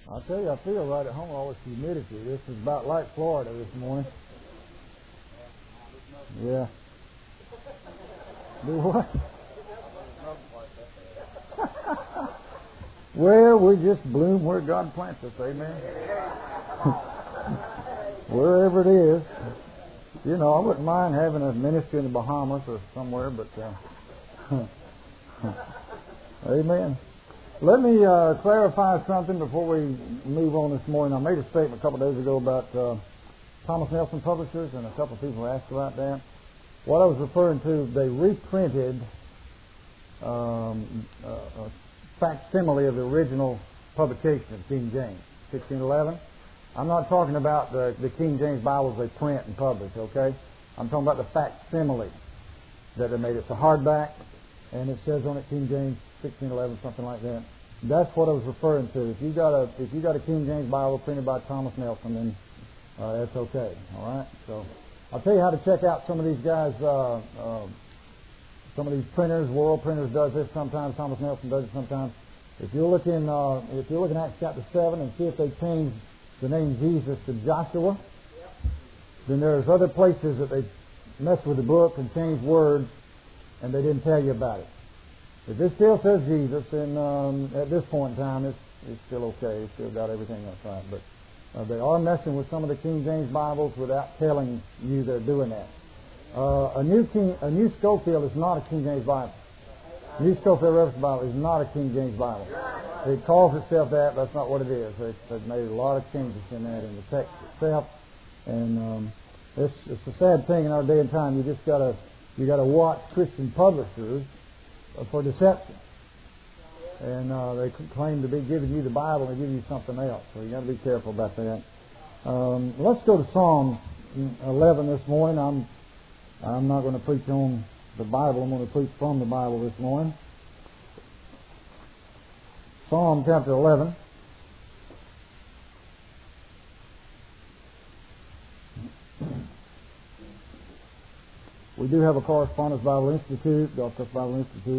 I'll tell you, I feel right at home with all this humidity. This is about like Florida this morning. Yeah. Do what? Well, we just bloom where God plants us, amen. Wherever it is. You know, I wouldn't mind having a ministry in the Bahamas or somewhere, but amen. Let me clarify something before we move on this morning. I made a statement a couple of days ago about Thomas Nelson Publishers, and a couple of people asked about that. What I was referring to, they reprinted a facsimile of the original publication of King James, 1611. I'm not talking about the King James Bibles they print and publish, okay? I'm talking about the facsimile that they made. It's a hardback, and it says on it King James 1611, something like that. That's what I was referring to. If you got a King James Bible printed by Thomas Nelson, then that's okay. All right. So I'll tell you how to check out some of these guys. Some of these printers, World Printers does this sometimes. Thomas Nelson does it sometimes. If you look in Acts chapter 7 and see if they changed the name Jesus to Joshua, then there's other places that they mess with the book and change words, and they didn't tell you about it. If it still says Jesus, then at this point in time, it's still okay. It's still got everything else right. But they are messing with some of the King James Bibles without telling you they're doing that. A new Schofield is not a King James Bible. New Schofield Reference Bible is not a King James Bible. It calls itself that. That's not what it is. They've made a lot of changes in that in the text itself, and it's a sad thing in our day and time. You just gotta watch Christian publishers for deception, and they claim to be giving you the Bible and they give you something else. So you got to be careful about that. Let's go to Psalm 11 this morning. I'm not going to preach on the Bible. I'm going to preach from the Bible this morning. Psalm chapter 11. We do have a Correspondence Bible Institute, Gulf Coast Bible Institute,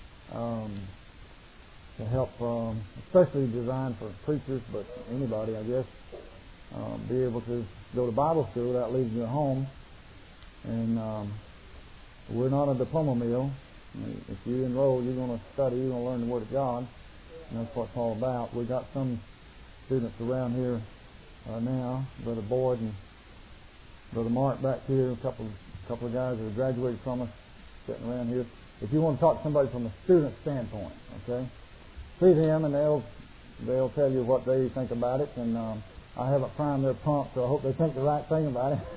to help, especially designed for preachers, but anybody, I guess, be able to go to Bible school without leaving your home. And we're not a diploma mill. If you enroll, you're going to study, you're going to learn the Word of God, and that's what it's all about. We got some students around here now, Brother Boyd and Brother Mark back here, a couple of guys that have graduated from us sitting around here. If you want to talk to somebody from a student standpoint, okay, see them and they'll tell you what they think about it. And I haven't primed their pump, so I hope they think the right thing about it.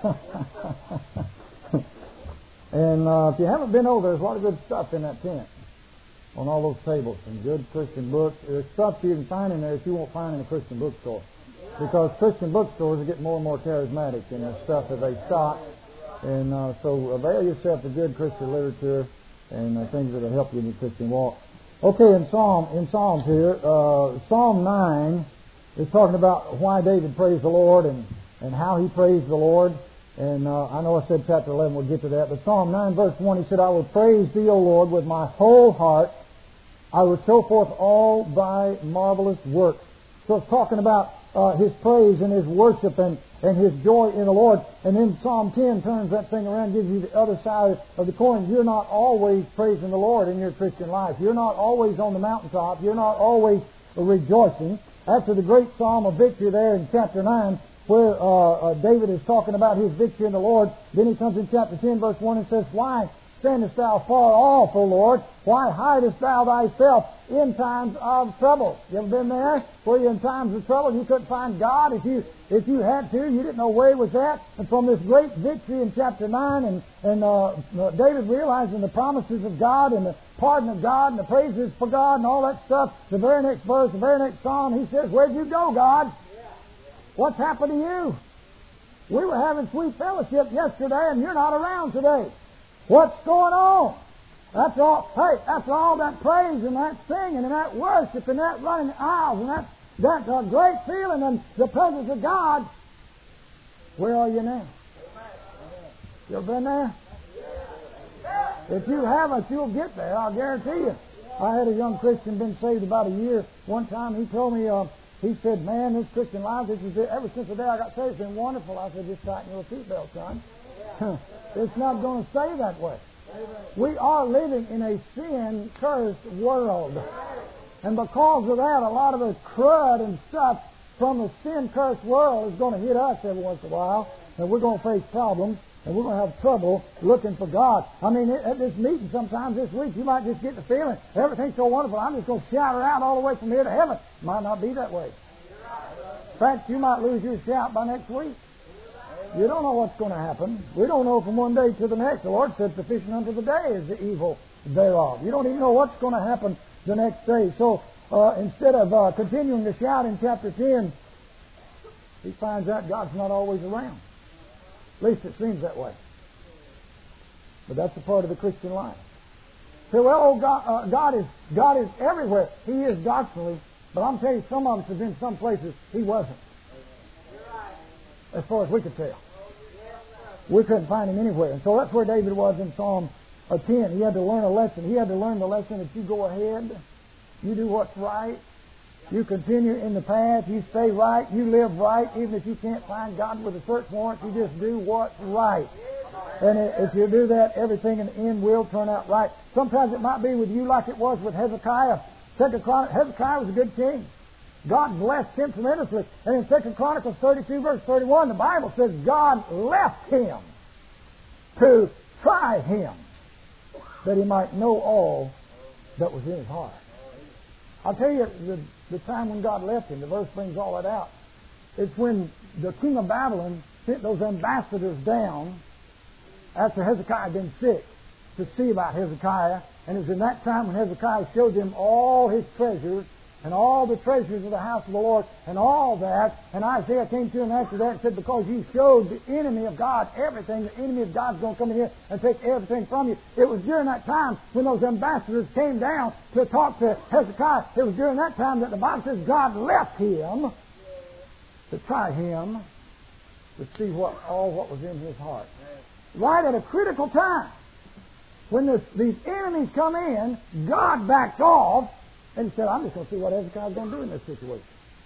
And if you haven't been over, there's a lot of good stuff in that tent on all those tables, some good Christian books. There's stuff you can find in there that you won't find in a Christian bookstore, because Christian bookstores are getting more and more charismatic in the stuff that they stock. And so avail yourself of good Christian literature and things that will help you in your Christian walk. Okay, in Psalms here, Psalm 9 is talking about why David praised the Lord and how he praised the Lord. And I know I said chapter 11, we'll get to that. But Psalm 9 verse 1, he said, I will praise thee, O Lord, with my whole heart. I will show forth all thy marvelous works. So it's talking about his praise and his worship and his joy in the Lord. And then Psalm 10 turns that thing around, gives you the other side of the coin. You're not always praising the Lord in your Christian life. You're not always on the mountaintop. You're not always rejoicing. After the great psalm of victory there in chapter 9, where David is talking about his victory in the Lord, then he comes in chapter 10 verse 1 and says, why standest thou far off, O Lord? Why hidest thou thyself in times of trouble? You ever been there? Where you in times of trouble you couldn't find God? If you had to, you didn't know where he was at. And from this great victory in chapter 9, and David realizing the promises of God and the pardon of God and the praises for God and all that stuff, the very next verse, the very next psalm, he says, where'd you go, God? What's happened to you? We were having sweet fellowship yesterday and you're not around today. What's going on? That's all. Hey, after all that praise and that singing and that worship and that running the aisles and that great feeling and the presence of God, where are you now? You ever been there? If you haven't, you'll get there. I'll guarantee you. I had a young Christian been saved about a year. One time he told me He said, man, this Christian life, this is it. Ever since the day I got saved, it's been wonderful. I said, just tighten your seatbelt, son. It's not going to stay that way. We are living in a sin-cursed world. And because of that, a lot of the crud and stuff from the sin-cursed world is going to hit us every once in a while. And we're going to face problems. And we're going to have trouble looking for God. I mean, at this meeting sometimes this week, you might just get the feeling, everything's so wonderful, I'm just going to shout it out all the way from here to heaven. It might not be that way. In fact, you might lose your shout by next week. You don't know what's going to happen. We don't know from one day to the next. The Lord said, sufficient unto the day is the evil thereof. You don't even know what's going to happen the next day. So instead of continuing to shout in chapter 10, he finds out God's not always around. At least it seems that way. But that's a part of the Christian life. Say, well, God is everywhere. He is doctrinally. But I'm telling you, some of us have been some places He wasn't. As far as we could tell. We couldn't find Him anywhere. And so that's where David was in Psalm 10. He had to learn a lesson. He had to learn the lesson that you go ahead, you do what's right, you continue in the path, you stay right, you live right, even if you can't find God with a search warrant, you just do what's right. And if you do that, everything in the end will turn out right. Sometimes it might be with you like it was with Hezekiah. Hezekiah was a good king. God blessed him tremendously. And in 2 Chronicles 32, verse 31, the Bible says God left him to try him, that he might know all that was in his heart. I'll tell you, the time when God left him, the verse brings all that out. It's when the king of Babylon sent those ambassadors down after Hezekiah had been sick to see about Hezekiah. And it was in that time when Hezekiah showed them all his treasures and all the treasures of the house of the Lord and all that. And Isaiah came to him after that and said, because you showed the enemy of God everything, the enemy of God's going to come in here and take everything from you. It was during that time when those ambassadors came down to talk to Hezekiah. It was during that time that the Bible says God left him to try him to see what was in his heart. Right at a critical time. When these enemies come in, God backed off and He said, I'm just going to see what Hezekiah's going to do in this situation.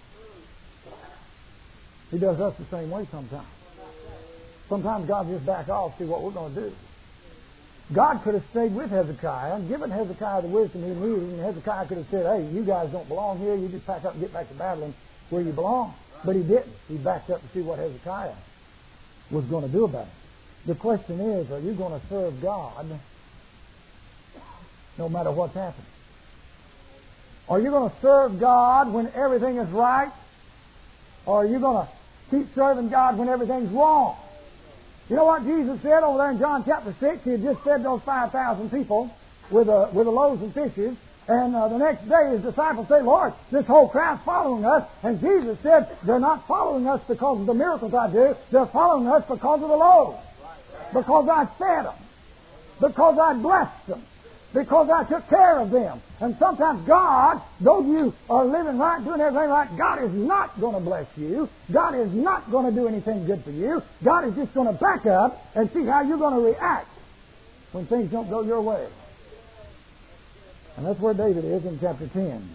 He does us the same way sometimes. Sometimes God just backs off, see what we're going to do. God could have stayed with Hezekiah and given Hezekiah the wisdom he needed, and Hezekiah could have said, hey, you guys don't belong here, you just pack up and get back to Babylon where you belong. But he didn't. He backed up to see what Hezekiah was going to do about it. The question is, are you going to serve God no matter what's happening? Are you going to serve God when everything is right? Or are you going to keep serving God when everything's wrong? You know what Jesus said over there in John chapter 6? He had just fed those 5,000 people with the loaves and fishes. And the next day his disciples say, Lord, this whole crowd's following us. And Jesus said, they're not following us because of the miracles I do. They're following us because of the loaves. Because I fed them. Because I blessed them. Because I took care of them. And sometimes God, though you are living right, doing everything right, God is not going to bless you. God is not going to do anything good for you. God is just going to back up and see how you're going to react when things don't go your way. And that's where David is in chapter 10.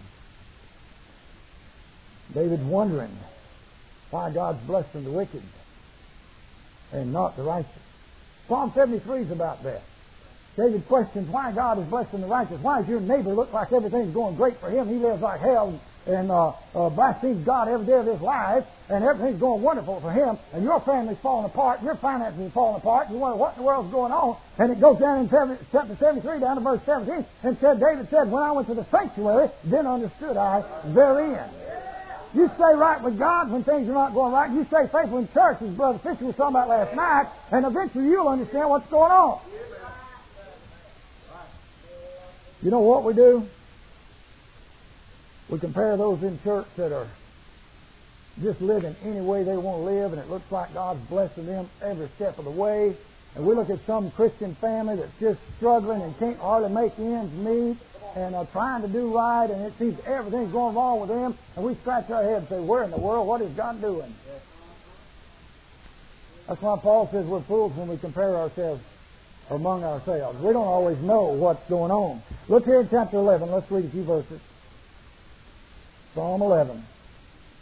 David's wondering why God's blessing the wicked and not the righteous. Psalm 73 is about that. David questions why God is blessing the righteous. Why does your neighbor look like everything's going great for him? He lives like hell and blasphemes God every day of his life, and everything's going wonderful for him, and your family's falling apart, your finances are falling apart, and you wonder what in the world's going on. And it goes down in chapter 73, down to verse 17, and David said, when I went to the sanctuary, then understood I therein. You stay right with God when things are not going right. You stay faithful in church, as Brother Fisher was talking about last night, and eventually you'll understand what's going on. You know what we do? We compare those in church that are just living any way they want to live, and it looks like God's blessing them every step of the way. And we look at some Christian family that's just struggling and can't hardly make ends meet and are trying to do right, and it seems everything's going wrong with them, and we scratch our head and say, where in the world? What is God doing? That's why Paul says we're fools when we compare ourselves among ourselves. We don't always know what's going on. Look here in chapter 11. Let's read a few verses. Psalm 11.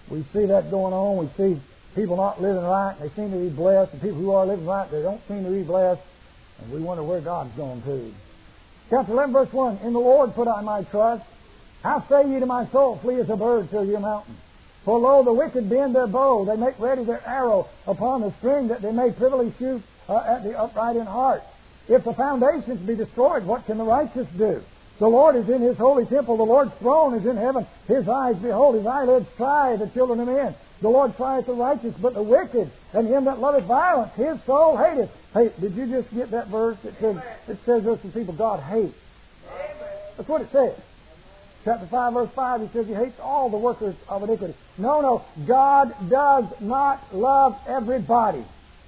We see that going on. We see people not living right, and they seem to be blessed. And people who are living right, they don't seem to be blessed. And we wonder where God's going to. Chapter 11, verse 1. In the Lord put I my trust. How say ye to my soul, flee as a bird to your mountain? For lo, the wicked bend their bow. They make ready their arrow upon the string, that they may privily shoot at the upright in heart. If the foundations be destroyed, what can the righteous do? The Lord is in His holy temple. The Lord's throne is in heaven. His eyes behold. His eyelids try the children of men. The Lord trieth the righteous, but the wicked and him that loveth violence, His soul hateth. Hey, did you just get that verse? It says there's some people God hates. That's what it says. Chapter 5, verse 5, He says He hates all the workers of iniquity. No. God does not love everybody.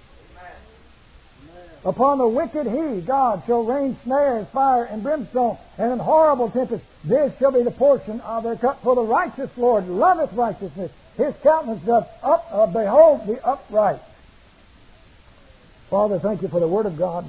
Upon the wicked He, God, shall rain snares, fire, and brimstone, and an horrible tempest. This shall be the portion of their cup. For the righteous Lord loveth righteousness. His countenance doth behold the upright. Father, thank You for the Word of God.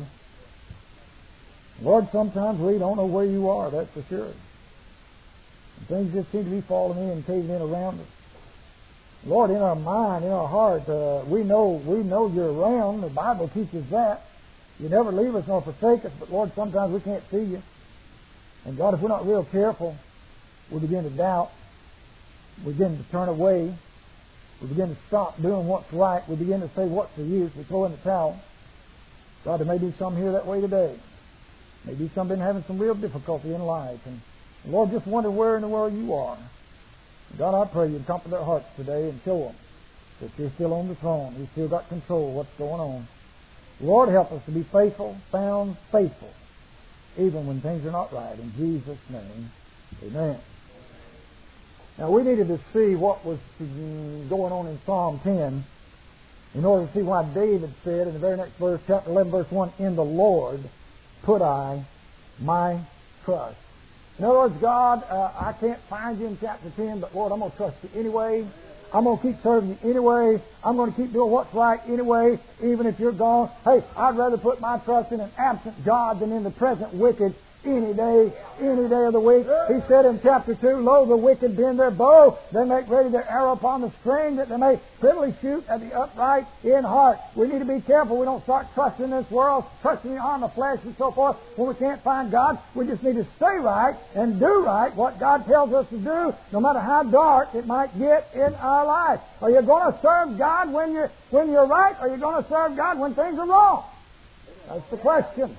Lord, sometimes we don't know where You are, that's for sure. And things just seem to be falling in and caving in around us. Lord, in our mind, in our heart, we know You're around. The Bible teaches that. You never leave us nor forsake us, but Lord, sometimes we can't see You. And God, if we're not real careful, we begin to doubt. We begin to turn away. We begin to stop doing what's right. We begin to say, what's the use? We throw in the towel. God, there may be some here that way today. Maybe some been having some real difficulty in life. And Lord, just wonder where in the world You are. God, I pray You'd comfort their hearts today and show them that You're still on the throne. You've still got control of what's going on. Lord, help us to be faithful, found faithful, even when things are not right. In Jesus' name, amen. Now, we needed to see what was going on in Psalm 10 in order to see why David said in the very next verse, chapter 11, verse 1, in the Lord put I my trust. In other words, God, I can't find You in chapter 10, but Lord, I'm going to trust You anyway. I'm going to keep serving You anyway. I'm going to keep doing what's right anyway, even if You're gone. Hey, I'd rather put my trust in an absent God than in the present wicked any day of the week. He said in chapter 2, lo, the wicked bend their bow. They make ready their arrow upon the string, that they may privily shoot at the upright in heart. We need to be careful we don't start trusting this world, trusting the arm of flesh and so forth when we can't find God. We just need to stay right and do right what God tells us to do, no matter how dark it might get in our life. Are you going to serve God when you're right, or are you going to serve God when things are wrong? That's the question.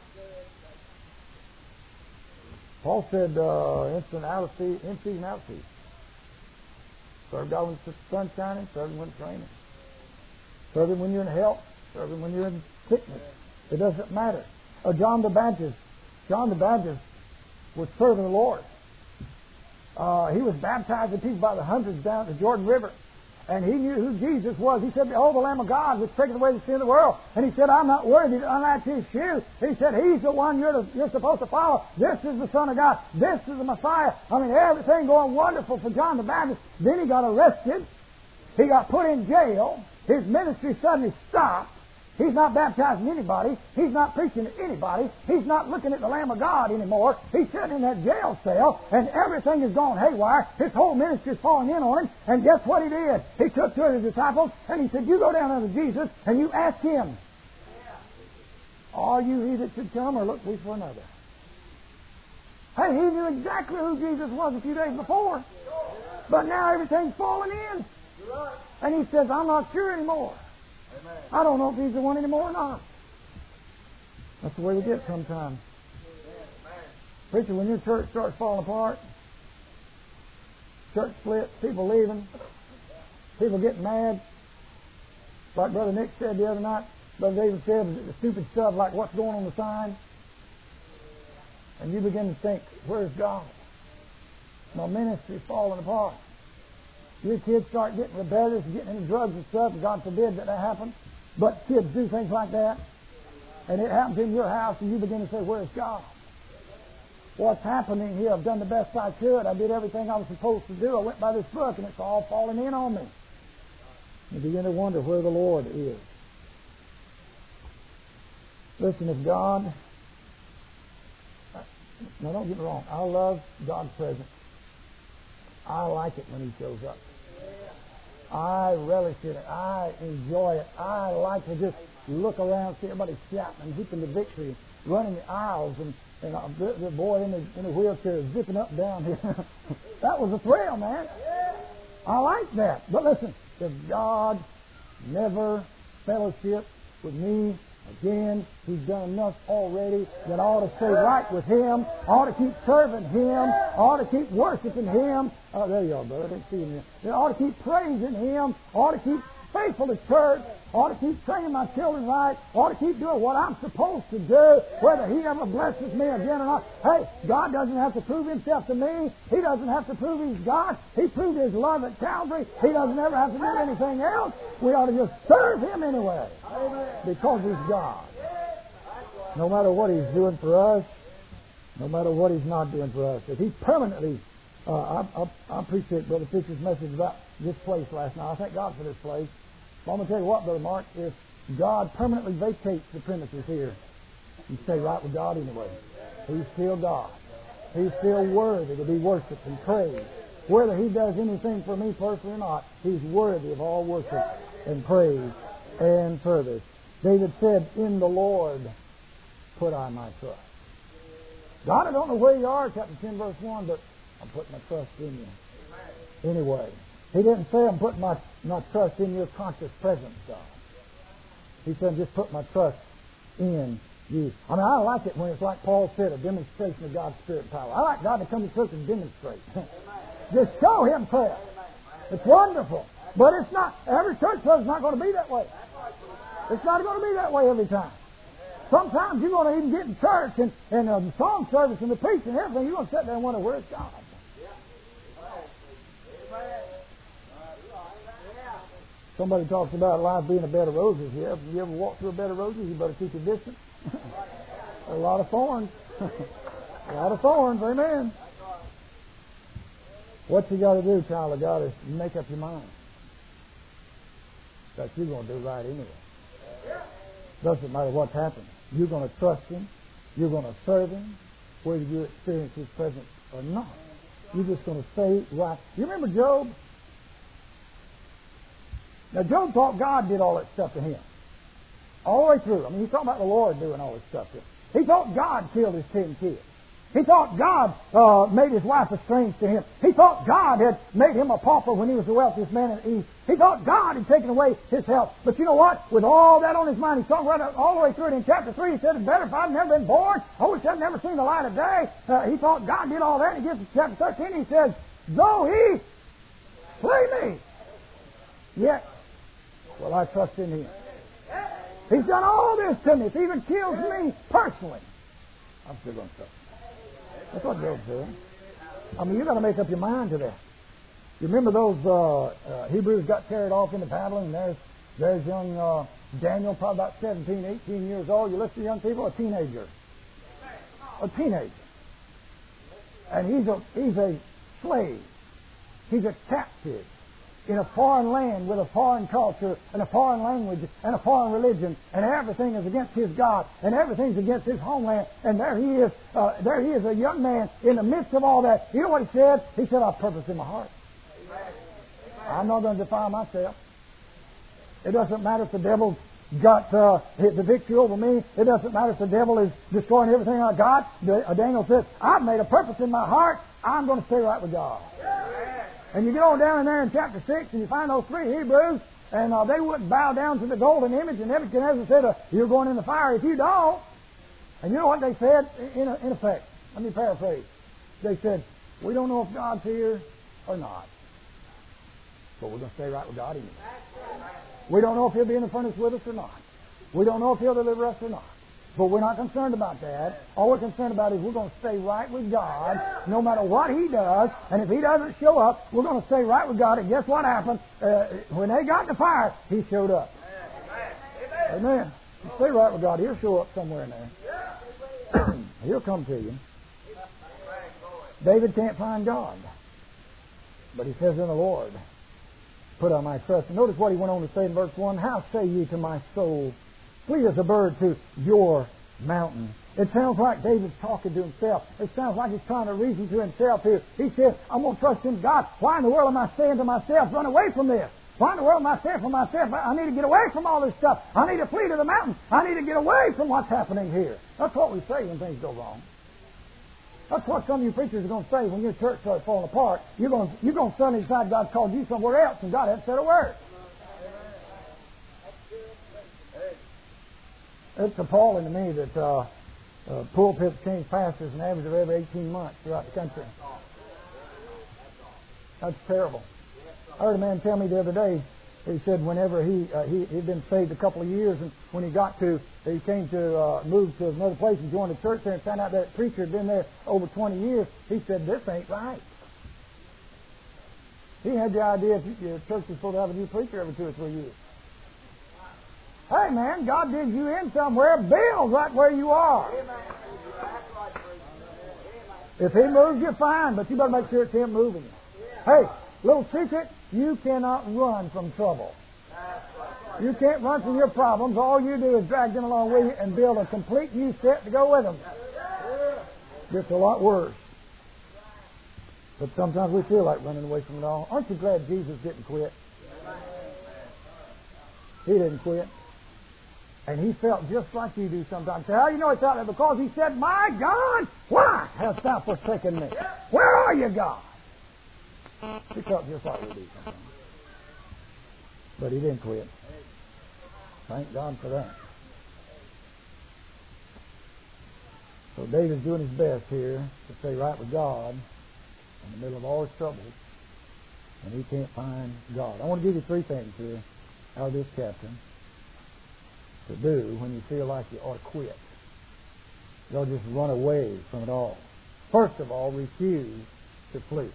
Paul said, in season, out of season. Serve God when the sun's shining, serve Him when it's raining. Serve Him when you're in health, serve Him when you're in sickness. It doesn't matter. John the Baptist was serving the Lord. He was baptizing people by the hundreds down the Jordan River. And he knew who Jesus was. He said, behold, the Lamb of God which taketh away the sin of the world. And he said, I'm not worthy to unlatch His shoes. He said, He's the one you're supposed to follow. This is the Son of God. This is the Messiah. I mean, everything going wonderful for John the Baptist. Then he got arrested. He got put in jail. His ministry suddenly stopped. He's not baptizing anybody. He's not preaching to anybody. He's not looking at the Lamb of God anymore. He's sitting in that jail cell, and everything is gone haywire. His whole ministry is falling in on him. And guess what he did? He took two of his disciples, and he said, you go down unto Jesus, and you ask Him, are you He that should come, or look we for another? Hey, he knew exactly who Jesus was a few days before. But now everything's falling in. And he says, I'm not sure anymore. I don't know if He's the one anymore or not. That's the way we get sometimes. Preacher, when your church starts falling apart, church splits, people leaving, people getting mad, like Brother Nick said the other night, Brother David said, the stupid stuff like what's going on the sign, and you begin to think, where's God? My ministry's falling apart. Your kids start getting rebellious, getting into drugs and stuff, and God forbid that happens. But kids do things like that, and it happens in your house, and you begin to say, where's God? What's happening here? I've done the best I could. I did everything I was supposed to do. I went by this book, and it's all falling in on me. You begin to wonder where the Lord is. Listen, if God... Now, don't get me wrong. I love God's presence. I like it when He shows up. I relish it. I enjoy it. I like to just look around, see everybody shouting and whooping the victory, running the aisles, and the boy in the wheelchair zipping up and down here. That was a thrill, man. I like that. But listen, if God never fellowship with me again, He's done enough already that I ought to stay right with Him. I ought to keep serving Him. I ought to keep worshiping Him. Oh, there you are, brother. I didn't see Him there. I ought to keep praising Him. I ought to keep faithful to church. I ought to keep training my children right. I ought to keep doing what I'm supposed to do, whether He ever blesses me again or not. Hey, God doesn't have to prove Himself to me. He doesn't have to prove He's God. He proved His love at Calvary. He doesn't ever have to do anything else. We ought to just serve Him anyway, because He's God. No matter what He's doing for us, no matter what He's not doing for us. If He permanently, I appreciate Brother Fisher's message about this place last night. I thank God for this place. But I'm going to tell you what, Brother Mark, if God permanently vacates the premises here, you stay right with God anyway. He's still God. He's still worthy to be worshipped and praised. Whether He does anything for me personally or not, He's worthy of all worship and praise and service. David said, in the Lord put I my trust. God, I don't know where you are, chapter 10, verse 1, but I'm putting my trust in You. Anyway, He didn't say I'm putting my trust in Your conscious presence, God. He said just put my trust in You. I mean, I like it when it's like Paul said, a demonstration of God's Spirit and power. I like God to come to church and demonstrate. Just show Himself. It's wonderful. But it's not, every church service is not going to be that way. It's not going to be that way every time. Sometimes you're going to even get in church and the song service and the preaching and everything, you're going to sit there and wonder, where's God? Somebody talks about life being a bed of roses here. If you ever walk through a bed of roses, you better keep your distance. A lot of thorns. A lot of thorns, amen. What you got to do, child of God, is make up your mind that you're going to do right anyway. Doesn't matter what's happening. You're going to trust Him. You're going to serve Him, whether you experience His presence or not. You're just going to stay right. You remember Job? Now, Job thought God did all that stuff to him. All the way through. I mean, he's talking about the Lord doing all this stuff to him. He thought God killed his 10 kids. He thought God made his wife estranged to him. He thought God had made him a pauper when he was the wealthiest man in the East. He thought God had taken away his health. But you know what? With all that on his mind, he's talking right all the way through it. In chapter 3, he said, it's better if I'd never been born. I wish I'd never seen the light of day. He thought God did all that. And he gets to chapter 13, he says, though He slay me, yet will I trust in Him. He's done all this to me. If He even kills me personally, I'm still going to trust Him. That's what Job said. I mean, you've got to make up your mind to that. You remember those Hebrews got carried off into Babylon, and there's young Daniel, probably about 17, 18 years old. You listen to young people, a teenager. A teenager. And he's a slave. He's a captive in a foreign land with a foreign culture and a foreign language and a foreign religion, and everything is against his God and everything's against his homeland, and there he is a young man in the midst of all that. You know what he said? He said, I purpose in my heart. I'm not going to defile myself. It doesn't matter if the devil's got the victory over me. It doesn't matter if the devil is destroying everything I got. Daniel said, I've made a purpose in my heart. I'm going to stay right with God. And you get on down in there in chapter 6 and you find those 3 Hebrews, and they wouldn't bow down to the golden image, and Nebuchadnezzar said, you're going in the fire if you don't. And you know what they said? In effect, let me paraphrase. They said, we don't know if God's here or not, but we're going to stay right with God anyway. We don't know if He'll be in the furnace with us or not. We don't know if He'll deliver us or not. But we're not concerned about that. All we're concerned about is we're going to stay right with God no matter what He does. And if He doesn't show up, we're going to stay right with God. And guess what happened? When they got in the fire, He showed up. Amen. You stay right with God. He'll show up somewhere in there. He'll come to you. David can't find God. But he says in the Lord, put on my trust. And notice what he went on to say in verse 1. How say ye to my soul, flee as a bird to your mountain. It sounds like David's talking to himself. It sounds like he's trying to reason to himself here. He said, I'm going to trust in God. Why in the world am I saying to myself, run away from this? Why in the world am I saying for myself? I need to get away from all this stuff. I need to flee to the mountains. I need to get away from what's happening here. That's what we say when things go wrong. That's what some of you preachers are going to say when your church starts falling apart. You're going to suddenly decide God's called you somewhere else, and God hasn't said a word. It's appalling to me that pulpits change pastors an average of every 18 months throughout the country. That's terrible. I heard a man tell me the other day, he said whenever he'd been saved a couple of years, and when he came to move to another place and joined a church there and found out that preacher had been there over 20 years, he said, this ain't right. He had the idea that your church is supposed to have a new preacher every 2 or 3 years. Hey man, God digs you in somewhere, build right where you are. If He moves you, fine, but you better make sure it's Him moving you. Hey, little secret, you cannot run from trouble. You can't run from your problems. All you do is drag them along with you and build a complete new set to go with them. Gets a lot worse. But sometimes we feel like running away from it all. Aren't you glad Jesus didn't quit? He didn't quit. And He felt just like you do sometimes. So how do you know He felt that? Because He said, my God, why hast Thou forsaken me? Where are you, God? He felt just like we do sometimes. But He didn't quit. Thank God for that. So David's doing his best here to stay right with God in the middle of all his troubles. And he can't find God. I want to give you 3 things here out of this chapter to do when you feel like you ought to quit. You ought to just run away from it all. First of all, refuse to flee.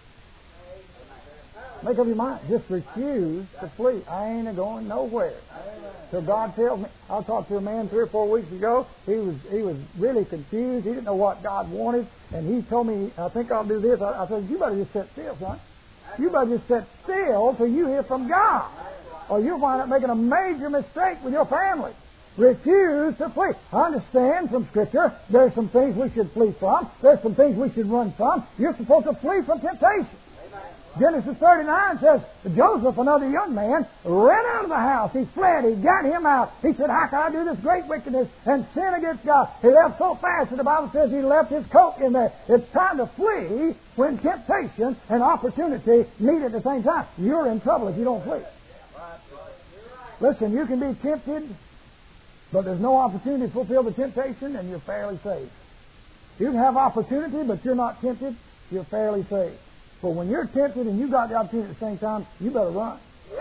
Make up your mind. Just refuse to flee. I ain't going nowhere till God tells me. I talked to a man 3 or 4 weeks ago. He was really confused. He didn't know what God wanted, and he told me, I think I'll do this. I said, you better just sit still, son. You better just sit still till you hear from God, or you'll wind up making a major mistake with your family. Refuse to flee. I understand from Scripture there's some things we should flee from. There's some things we should run from. You're supposed to flee from temptation. Genesis 39 says, Joseph, another young man, ran out of the house. He fled. He got him out. He said, how can I do this great wickedness and sin against God? He left so fast that the Bible says he left his coat in there. It's time to flee when temptation and opportunity meet at the same time. You're in trouble if you don't flee. Listen, you can be tempted, but there's no opportunity to fulfill the temptation, and you're fairly safe. You can have opportunity, but you're not tempted, you're fairly safe. But when you're tempted and you got the opportunity at the same time, you better run.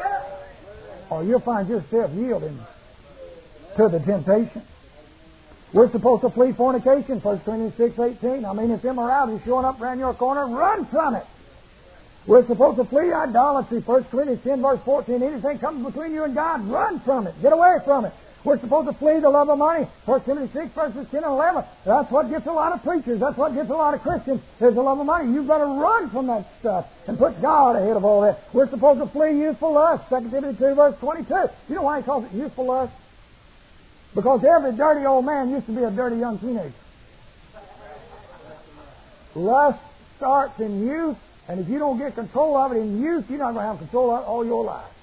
Or you'll find yourself yielding to the temptation. We're supposed to flee fornication, 1 Corinthians 6:18. I mean, if immorality is showing up around your corner, run from it. We're supposed to flee idolatry, 1 Corinthians 10, verse 14. Anything comes between you and God, run from it. Get away from it. We're supposed to flee the love of money. 1 Timothy 6, verses 10 and 11. That's what gets a lot of preachers. That's what gets a lot of Christians, is the love of money. You've got to run from that stuff and put God ahead of all that. We're supposed to flee youthful lust. 2 Timothy 2, verse 22. You know why he calls it youthful lust? Because every dirty old man used to be a dirty young teenager. Lust starts in youth, and if you don't get control of it in youth, you're not going to have control of it all your life.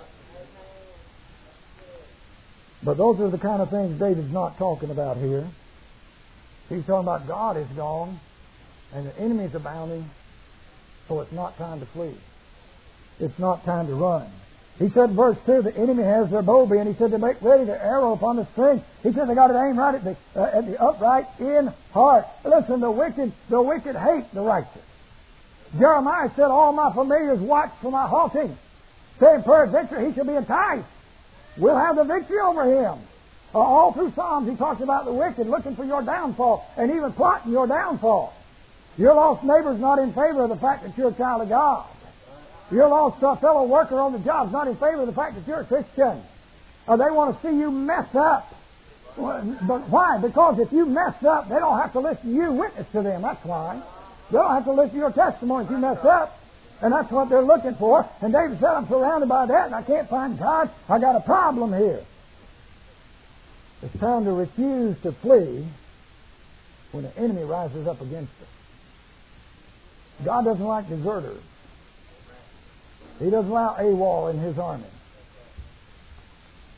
But those are the kind of things David's not talking about here. He's talking about God is gone and the enemies abounding, so it's not time to flee. It's not time to run. He said in verse 2, the enemy has their bow bent. He said they make ready their arrow upon the string. He said they got it aimed right at the upright in heart. Listen, the wicked hate the righteous. Jeremiah said, all my familiars watch for my halting, saying, peradventure he shall be enticed. We'll have the victory over him. All through Psalms, he talks about the wicked looking for your downfall and even plotting your downfall. Your lost neighbor's not in favor of the fact that you're a child of God. Your lost fellow worker on the job is not in favor of the fact that you're a Christian. They want to see you mess up. But why? Because if you mess up, they don't have to listen to you witness to them. That's why. They don't have to listen to your testimony if you mess up. And that's what they're looking for. And David said, I'm surrounded by that and I can't find God. I got a problem here. It's time to refuse to flee when the enemy rises up against us. God doesn't like deserters. He doesn't allow AWOL in His army.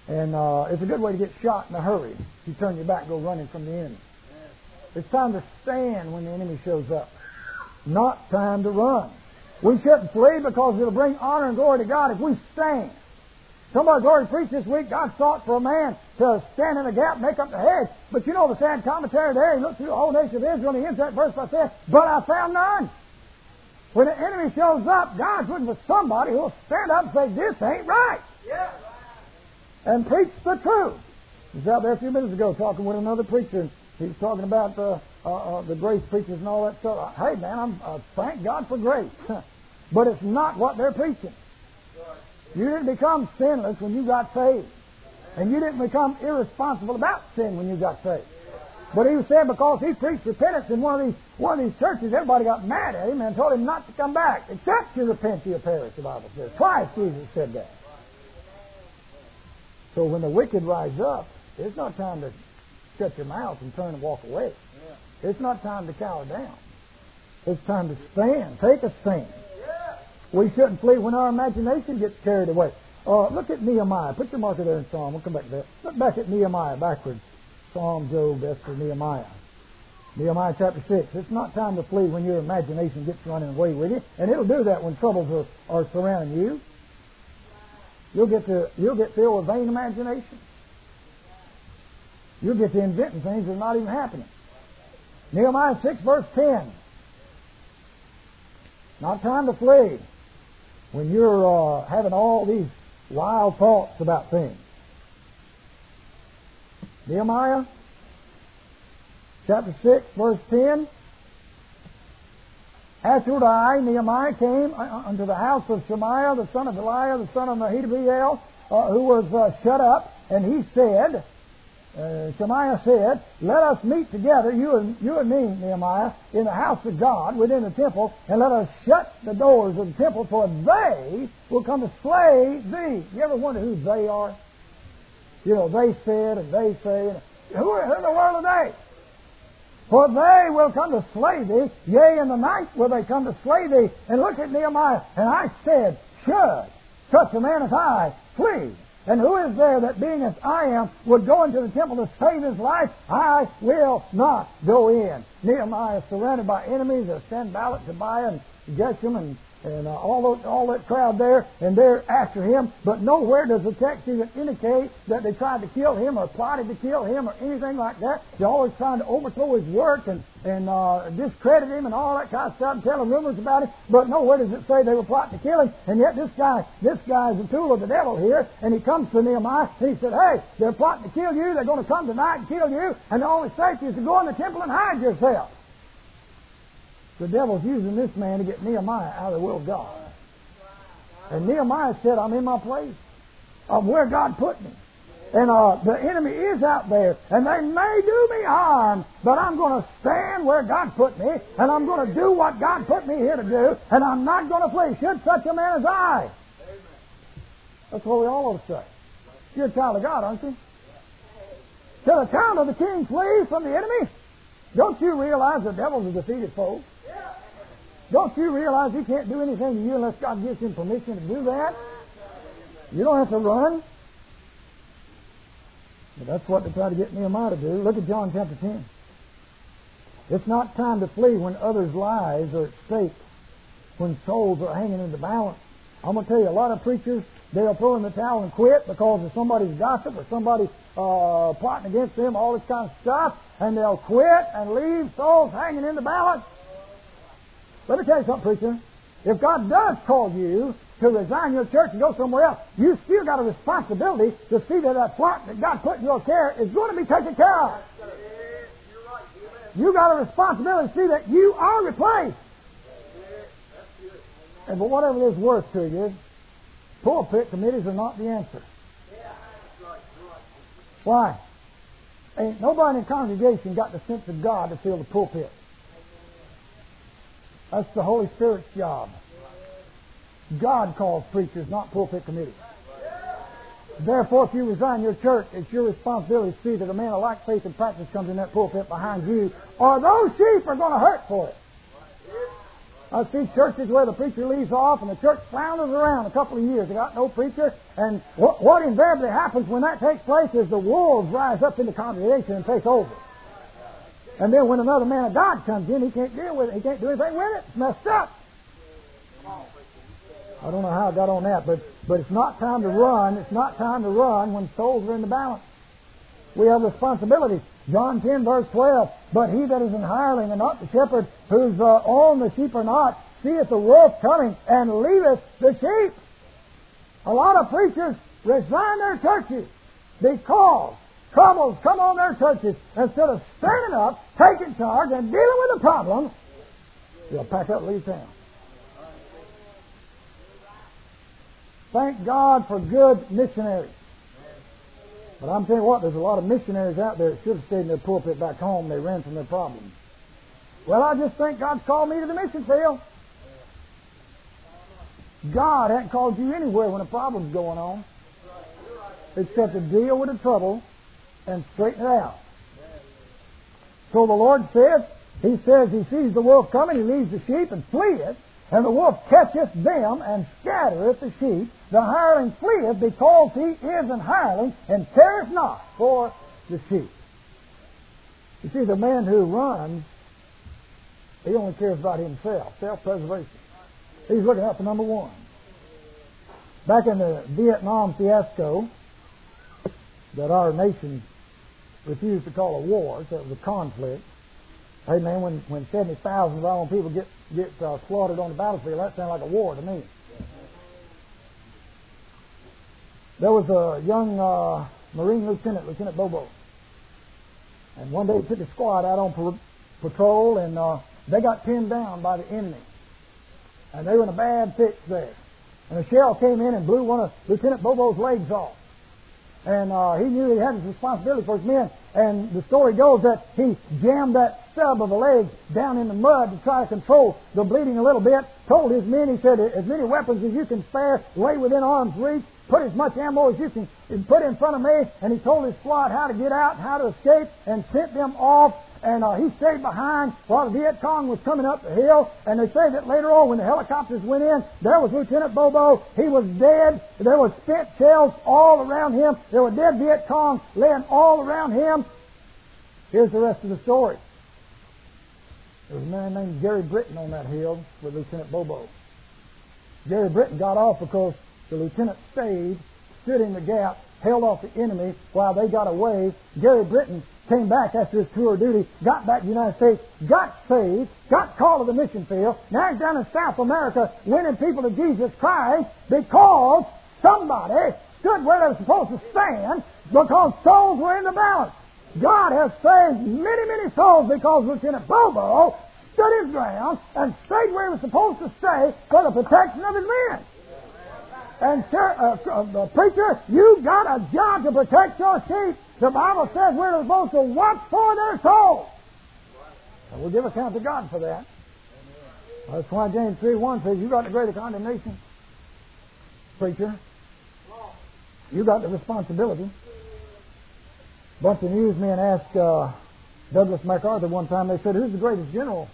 And it's a good way to get shot in a hurry. You turn your back and go running from the enemy. It's time to stand when the enemy shows up. Not time to run. We shouldn't flee because it'll bring honor and glory to God if we stand. Somebody's already preached this week, God sought for a man to stand in the gap and make up the hedge. But you know the sad commentary there, he looked through the whole nation of Israel and he ends that verse by saying, but I found none. When the enemy shows up, God's looking for somebody who will stand up and say, this ain't right. Yeah. And preach the truth. I was out there a few minutes ago talking with another preacher, and he was talking about the grace preachers and all that stuff. Hey, man, I thank God for grace. But it's not what they're preaching. You didn't become sinless when you got saved. And you didn't become irresponsible about sin when you got saved. But he was saying because he preached repentance in one of these churches, everybody got mad at him and told him not to come back. Except you repent, you'll perish, the Bible says. Twice Jesus said that. So when the wicked rise up, it's not time to shut your mouth and turn and walk away. It's not time to cower down. It's time to stand. Take a stand. We shouldn't flee when our imagination gets carried away. Look at Nehemiah. Put your marker there in Psalm. We'll come back to that. Look back at Nehemiah backwards. Psalm, Job, Esther, Nehemiah. Nehemiah chapter 6. It's not time to flee when your imagination gets running away with you. And it'll do that when troubles are surrounding you. You'll get filled with vain imagination. You'll get to inventing things that are not even happening. Nehemiah 6 verse 10. Not time to flee when you're having all these wild thoughts about things. Nehemiah chapter 6 verse 10. Afterward I, Nehemiah, came unto the house of Shemaiah, the son of Eliah, the son of Ahithophel, who was shut up, and he said, Shemaiah said, let us meet together, you and me, Nehemiah, in the house of God, within the temple, and let us shut the doors of the temple, for they will come to slay thee. You ever wonder who they are? You know, they said, and they say, who in the world are they? For they will come to slay thee, yea, in the night will they come to slay thee. And look at Nehemiah, and I said, should such a man as I flee? And who is there that, being as I am, would go into the temple to save his life? I will not go in. Nehemiah is surrounded by enemies. There's Sanballat, Tobiah, and Geshem, and all that crowd there, and they're after him. But nowhere does the text even indicate that they tried to kill him or plotted to kill him or anything like that. They're always trying to overthrow his work and discredit him and all that kind of stuff and telling rumors about him. But nowhere does it say they were plotting to kill him. And yet this guy is a tool of the devil here, and he comes to Nehemiah and he said, hey, they're plotting to kill you. They're going to come tonight and kill you, and the only safety is to go in the temple and hide yourself. The devil's using this man to get Nehemiah out of the will of God. And Nehemiah said, I'm in my place. I'm where God put me. And the enemy is out there, and they may do me harm, but I'm going to stand where God put me, and I'm going to do what God put me here to do, and I'm not going to flee. Should such a man as I. That's what we all ought to say. You're a child of God, aren't you? Should a child of the King flee from the enemy? Don't you realize the devil's a defeated foe? Don't you realize he can't do anything to you unless God gives him permission to do that? You don't have to run. But that's what they try to get Nehemiah to do. Look at John chapter 10. It's not time to flee when others' lives are at stake, when souls are hanging in the balance. I'm going to tell you, a lot of preachers, they'll throw in the towel and quit because of somebody's gossip or somebody plotting against them, all this kind of stuff, and they'll quit and leave souls hanging in the balance. Let me tell you something, preacher. If God does call you to resign your church and go somewhere else, you still got a responsibility to see that that flock that God put in your care is going to be taken care of. You got a responsibility to see that you are replaced. And for whatever it is worth to you, pulpit committees are not the answer. Why? Ain't nobody in the congregation got the sense of God to fill the pulpit. That's the Holy Spirit's job. God calls preachers, not pulpit committees. Therefore, if you resign your church, it's your responsibility to see that a man of like faith and practice comes in that pulpit behind you, or those sheep are going to hurt for it. I see churches where the preacher leaves off and the church flounders around a couple of years. They got no preacher. And what invariably happens when that takes place is the wolves rise up in the congregation and take over. And then when another man of God comes in, he can't deal with it. He can't do anything with it. It's messed up. I don't know how I got on that, but it's not time to run. It's not time to run when souls are in the balance. We have responsibility. John 10, verse 12. But he that is an hireling and not the shepherd, whose own the sheep are not, seeth the wolf coming and leaveth the sheep. A lot of preachers resign their churches because troubles come on their churches. Instead of standing up, taking charge, and dealing with the problem, they'll pack up and leave town. Thank God for good missionaries. But I'm telling you what, there's a lot of missionaries out there that should have stayed in their pulpit back home. They ran from their problems. Well, I just think God's called me to the mission field. God hasn't called you anywhere when a problem's going on, except to deal with the trouble and straighten it out. So the Lord says, He sees the wolf coming, He leaves the sheep and fleeth, and the wolf catcheth them and scattereth the sheep. The hireling fleeth because he is an hireling and careth not for the sheep. You see, the man who runs, he only cares about himself, self-preservation. He's looking out for number one. Back in the Vietnam fiasco that our nation refused to call a war, so it was a conflict. Hey man, when 70,000 of our own people get slaughtered on the battlefield, that sounds like a war to me. There was a young Marine Lieutenant Bobo. And one day he took a squad out on patrol, and they got pinned down by the enemy. And they were in a bad fix there. And a shell came in and blew one of Lieutenant Bobo's legs off. And he knew he had his responsibility for his men. And the story goes that he jammed that stub of a leg down in the mud to try to control the bleeding a little bit. Told his men, he said, as many weapons as you can spare, lay within arm's reach. Put as much ammo as you can put in front of me. And he told his squad how to get out and how to escape and sent them off. And he stayed behind while the Viet Cong was coming up the hill. And they say that later on, when the helicopters went in, there was Lieutenant Bobo. He was dead. There were spent shells all around him. There were dead Viet Cong laying all around him. Here's the rest of the story. There was a man named Gary Britton on that hill with Lieutenant Bobo. Gary Britton got off because the lieutenant stayed, stood in the gap, held off the enemy while they got away. Gary Britton came back after his tour of duty, got back to the United States, got saved, got called to the mission field. Now he's down in South America winning people to Jesus Christ because somebody stood where they were supposed to stand because souls were in the balance. God has saved many, many souls because Lieutenant Bobo stood his ground and stayed where he was supposed to stay for the protection of his men. And preacher, you got a job to protect your sheep. The Bible says we're supposed to watch for their souls. And we'll give account to God for that. That's why James 3:1 says you got the greater condemnation. Preacher, you got the responsibility. A bunch of newsmen asked Douglas MacArthur one time, they said, who's the greatest general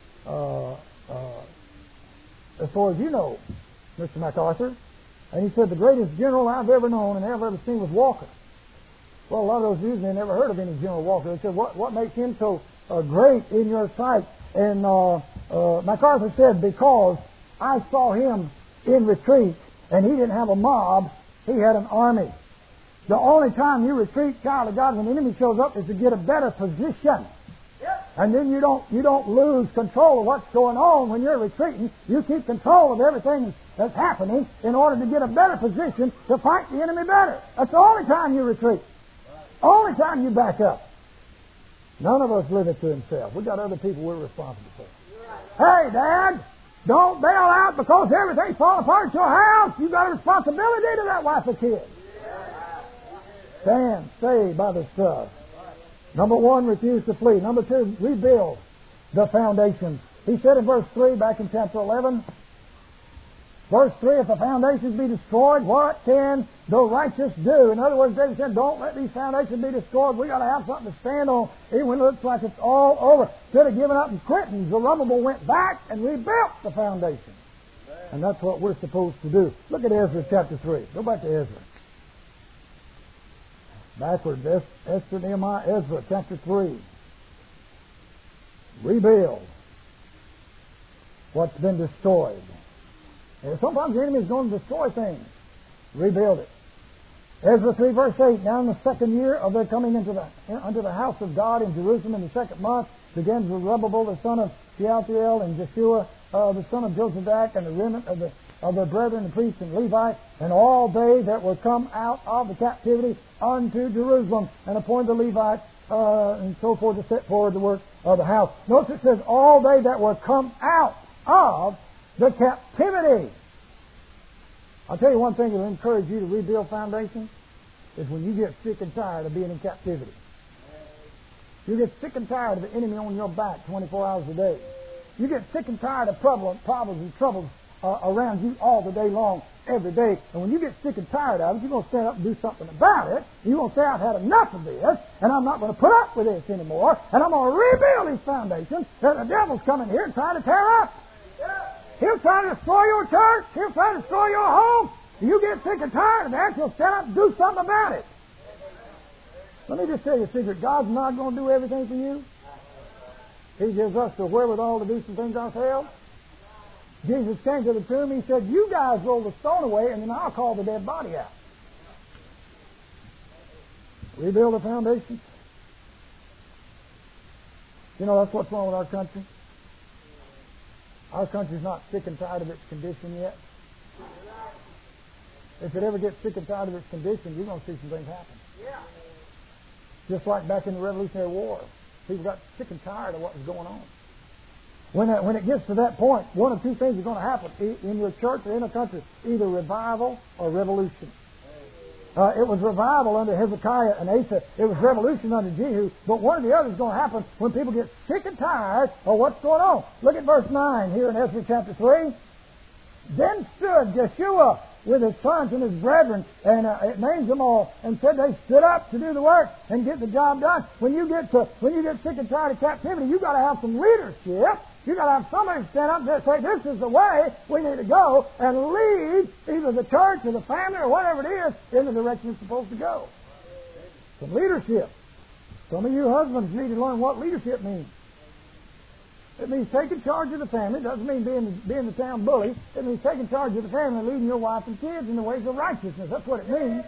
as far as you know, Mr. MacArthur? And he said, the greatest general I've ever known and ever seen was Walker. Well, a lot of those newsmen never heard of any General Walker. They said, what makes him so great in your sight? And MacArthur said, because I saw him in retreat, and he didn't have a mob, he had an army. The only time you retreat, child of God, when the enemy shows up, is to get a better position. And then you don't lose control of what's going on when you're retreating. You keep control of everything that's happening in order to get a better position to fight the enemy better. That's the only time you retreat. Only time you back up. None of us live it to himself. We've got other people we're responsible for. Hey, Dad, don't bail out because everything's falling apart at your house. You've got a responsibility to that wife and kids. Stand, stay by the stuff. Number one, refuse to flee. Number two, rebuild the foundations. He said in verse 3 back in chapter 11, Verse 3, if the foundations be destroyed, what can the righteous do? In other words, David said, don't let these foundations be destroyed. We've got to have something to stand on, even when it looks like it's all over. Instead of giving up and quitting, Zerubbabel went back and rebuilt the foundation. And that's what we're supposed to do. Look at Ezra chapter 3. Go back to Ezra. Backwards, Esther, Nehemiah, Ezra chapter 3. Rebuild what's been destroyed. And sometimes the enemy is going to destroy things. Rebuild it. Ezra 3 verse 8. Now in the second year of their coming unto the house of God in Jerusalem in the second month began Zerubbabel the son of Shealtiel and Jeshua the son of Josadak and the remnant of their brethren, the priests and Levites, and all they that were come out of the captivity unto Jerusalem, and appointed the Levites and so forth to set forward the work of the house. Notice it says, all they that were come out of the captivity. I'll tell you one thing that will encourage you to rebuild foundations is when you get sick and tired of being in captivity. You get sick and tired of the enemy on your back 24 hours a day. You get sick and tired of problems and troubles around you all the day long, every day. And when you get sick and tired of it, you're going to stand up and do something about it. You're going to say, I've had enough of this, and I'm not going to put up with this anymore, and I'm going to rebuild these foundations that the devil's coming here and trying to tear up. He'll try to destroy your church. He'll try to destroy your home. You get sick and tired of that, you'll stand up and do something about it. Let me just tell you a secret. God's not going to do everything for you. He gives us the wherewithal to do some things ourselves. Jesus came to the tomb. He said, you guys roll the stone away, and then I'll call the dead body out. Rebuild the foundation. You know, that's what's wrong with our country. Our country's not sick and tired of its condition yet. If it ever gets sick and tired of its condition, you're going to see some things happen. Just like back in the Revolutionary War. People got sick and tired of what was going on. When it gets to that point, one of two things are going to happen in your church or in a country: either revival or revolution. It was revival under Hezekiah and Asa. It was revolution under Jehu. But one or the other is going to happen when people get sick and tired of what's going on. Look at verse 9 here in Ezra chapter 3. Then stood Jeshua with his sons and his brethren, and it names them all, and said they stood up to do the work and get the job done. When you get sick and tired of captivity, you've got to have some leadership. You've got to have somebody stand up and say, this is the way we need to go, and lead either the church or the family or whatever it is in the direction it's supposed to go. Some leadership. Some of you husbands need to learn what leadership means. It means taking charge of the family. It doesn't mean being the town bully. It means taking charge of the family and leading your wife and kids in the ways of righteousness. That's what it means.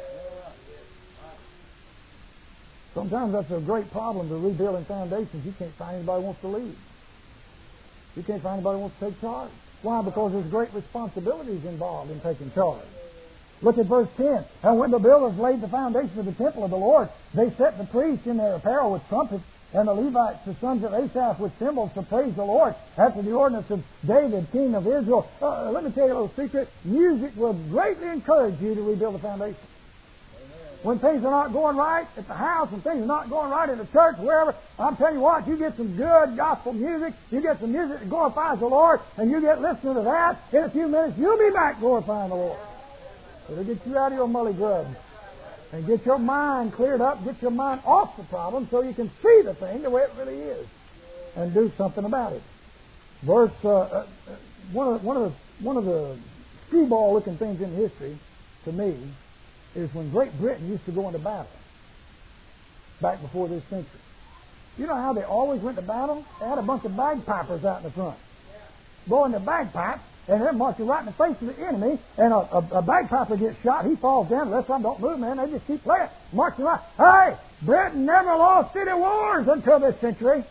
Sometimes that's a great problem to rebuilding foundations. You can't find anybody who wants to lead. You can't find anybody who wants to take charge. Why? Because there's great responsibilities involved in taking charge. Look at verse 10. And when the builders laid the foundation of the temple of the Lord, they set the priests in their apparel with trumpets, and the Levites, the sons of Asaph, with cymbals to praise the Lord, after the ordinance of David, king of Israel. Let me tell you a little secret. Music will greatly encourage you to rebuild the foundation. When things are not going right at the house, and things are not going right in the church, wherever, I'm telling you what, you get some good gospel music, you get some music that glorifies the Lord, and you get listening to that, in a few minutes you'll be back glorifying the Lord. It'll get you out of your mully grubs and get your mind cleared up, get your mind off the problem so you can see the thing the way it really is and do something about it. Verse one of the screwball looking things in history to me is when Great Britain used to go into battle back before this century. You know how they always went to battle? They had a bunch of bagpipers out in the front blowing the bagpipes, and they're marching right in the face of the enemy, and a bagpiper gets shot, he falls down, the rest of them don't move, man, they just keep playing, marching right. Hey, Britain never lost any wars until this century.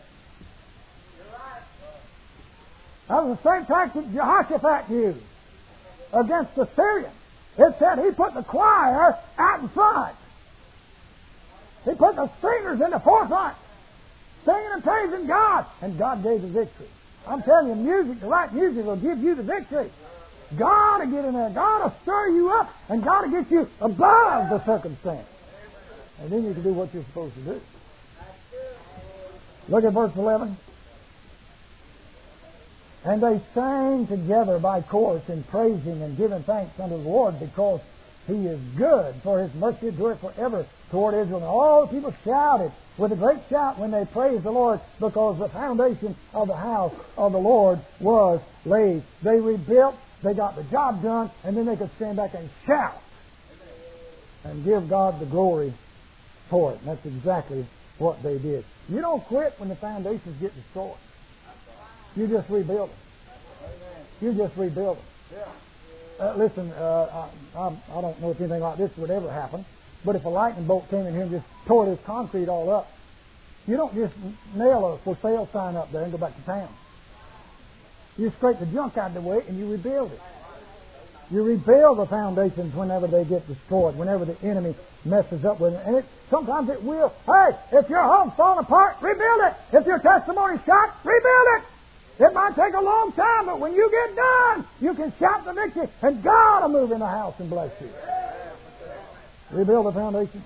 That was the same tactic Jehoshaphat used against the Syrians. It said he put the choir out in front. He put the singers in the forefront, singing and praising God, and God gave the victory. I'm telling you, music, the right music will give you the victory. God will get in there. God will stir you up, and God will get you above the circumstance. And then you can do what you're supposed to do. Look at verse 11. And they sang together by chorus in praising and giving thanks unto the Lord because He is good, for His mercy endureth forever toward Israel. And all the people shouted with a great shout when they praised the Lord because the foundation of the house of the Lord was laid. They rebuilt, they got the job done, and then they could stand back and shout and give God the glory for it. And that's exactly what they did. You don't quit when the foundations get destroyed. You just rebuild them. You just rebuild them. Listen, I don't know if anything like this would ever happen, but if a lightning bolt came in here and just tore this concrete all up, you don't just nail a for sale sign up there and go back to town. You scrape the junk out of the way and you rebuild it. You rebuild the foundations whenever they get destroyed, whenever the enemy messes up with it. And sometimes it will. Hey, if your home's falling apart, rebuild it. If your testimony's shot, rebuild it. It might take a long time, but when you get done, you can shout the victory, and God will move in the house and bless you. Rebuild the foundation.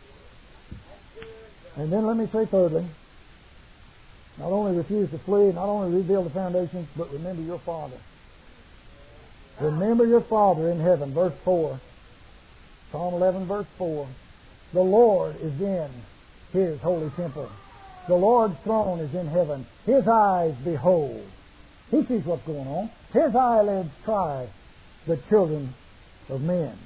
And then let me say thirdly, not only refuse to flee, not only rebuild the foundations, but remember your Father. Remember your Father in heaven. Verse 4. Psalm 11, verse 4. The Lord is in His holy temple. The Lord's throne is in heaven. His eyes behold. He sees what's going on. His eyelids try the children of men.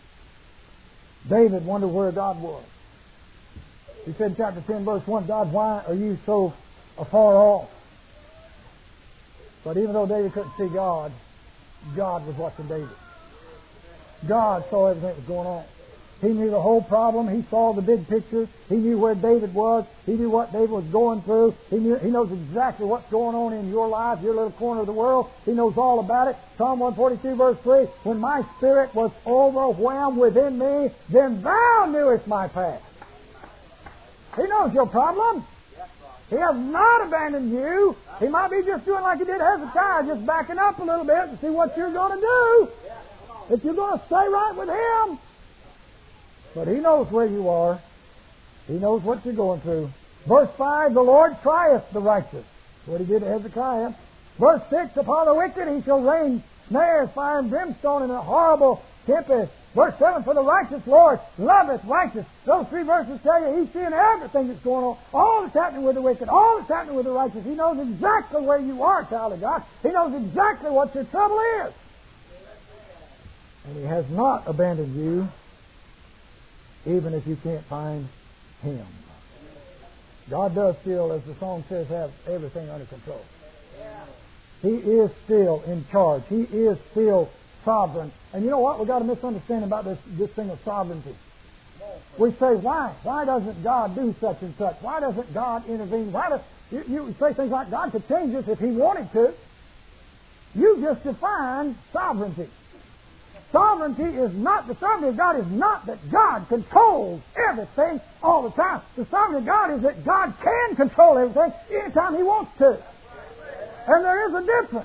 David wondered where God was. He said in chapter 10, verse 1, God, why are you so afar off? But even though David couldn't see God, God was watching David. God saw everything that was going on. He knew the whole problem. He saw the big picture. He knew where David was. He knew what David was going through. He knows exactly what's going on in your life, your little corner of the world. He knows all about it. Psalm 142, verse 3, when my spirit was overwhelmed within me, then thou knewest my path. He knows your problem. He has not abandoned you. He might be just doing like he did Hezekiah, just backing up a little bit to see what you're going to do. If you're going to stay right with Him. But He knows where you are. He knows what you're going through. Verse 5, the Lord trieth the righteous. That's what He did to Hezekiah. Verse 6, upon the wicked He shall rain snares, fire, and brimstone, and a horrible tempest. Verse 7, for the righteous Lord loveth righteous. Those three verses tell you He's seeing everything that's going on. All that's happening with the wicked. All that's happening with the righteous. He knows exactly where you are, child of God. He knows exactly what your trouble is. And He has not abandoned you, even if you can't find Him. God does still, as the song says, have everything under control. He is still in charge. He is still sovereign. And you know what? We've got a misunderstanding about this thing of sovereignty. We say, why? Why doesn't God do such and such? Why doesn't God intervene? You say things like, God could change this if He wanted to. You just define sovereignty. Sovereignty is not, the sovereignty of God is not that God controls everything all the time. The sovereignty of God is that God can control everything anytime He wants to. And there is a difference.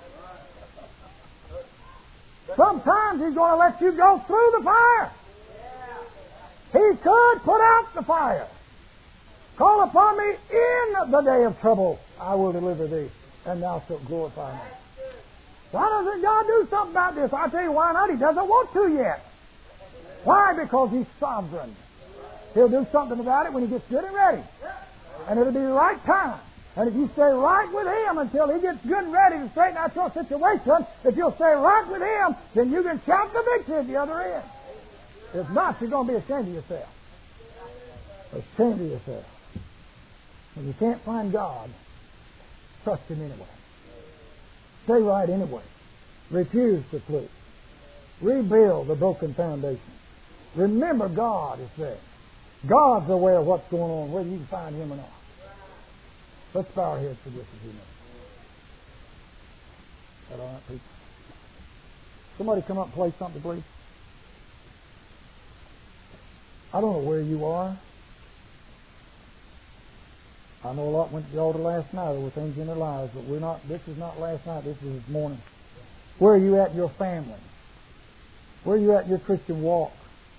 Sometimes He's going to let you go through the fire. He could put out the fire. Call upon me in the day of trouble. I will deliver thee, and thou shalt glorify me. Why doesn't God do something about this? I'll tell you why not. He doesn't want to yet. Why? Because He's sovereign. He'll do something about it when He gets good and ready. And it'll be the right time. And if you stay right with Him until He gets good and ready to straighten out your situation, if you'll stay right with Him, then you can shout the victory at the other end. If not, you're going to be ashamed of yourself. Ashamed of yourself. When you can't find God, trust Him anyway. Stay right anyway. Refuse to flee. Rebuild the broken foundation. Remember God is there. God's aware of what's going on, whether you can find Him or not. Let's bow our heads for just a few minutes. Is that all right, people? Somebody come up and play something, please. I don't know where you are. I know a lot went to the altar last night. There were things in their lives, but we're not. This is not last night. This is this morning. Where are you at in your family? Where are you at in your Christian walk?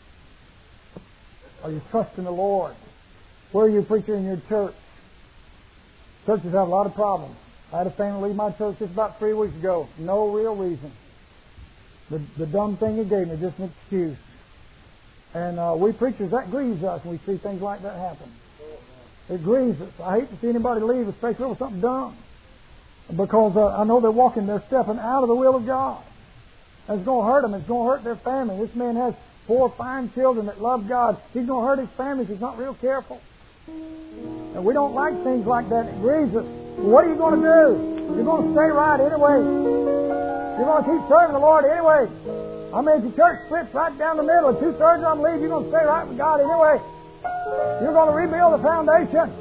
Are you trusting the Lord? Where are you preaching in your church? Churches have a lot of problems. I had a family leave my church just about 3 weeks ago. No real reason. The dumb thing he gave me, just an excuse. And we preachers, that grieves us when we see things like that happen. It grieves us. I hate to see anybody leave, especially over something dumb. Because I know they're stepping out of the will of God. And it's going to hurt them. It's going to hurt their family. This man has 4 fine children that love God. He's going to hurt his family if he's not real careful. And we don't like things like that. It grieves us. What are you going to do? You're going to stay right anyway. You're going to keep serving the Lord anyway. I mean, if the church splits right down the middle and 2/3 of them leave, you're going to stay right with God anyway. You're going to rebuild the foundation.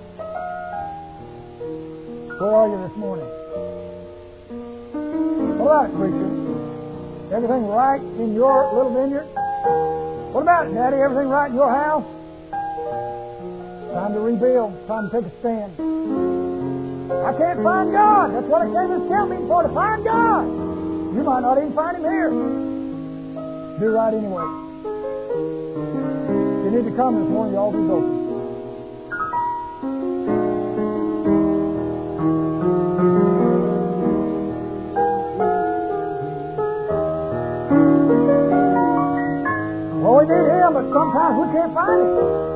Where are you this morning? What about it, preacher? Everything right in your little vineyard? What about it, Daddy? Everything right in your house? Time to rebuild. Time to take a stand. I can't find God. That's what I came to this camp meeting for, to find God. You might not even find Him here. Do right anyway. If you need to come this morning, the altar's open. Well, we need Him, but sometimes we can't find Him.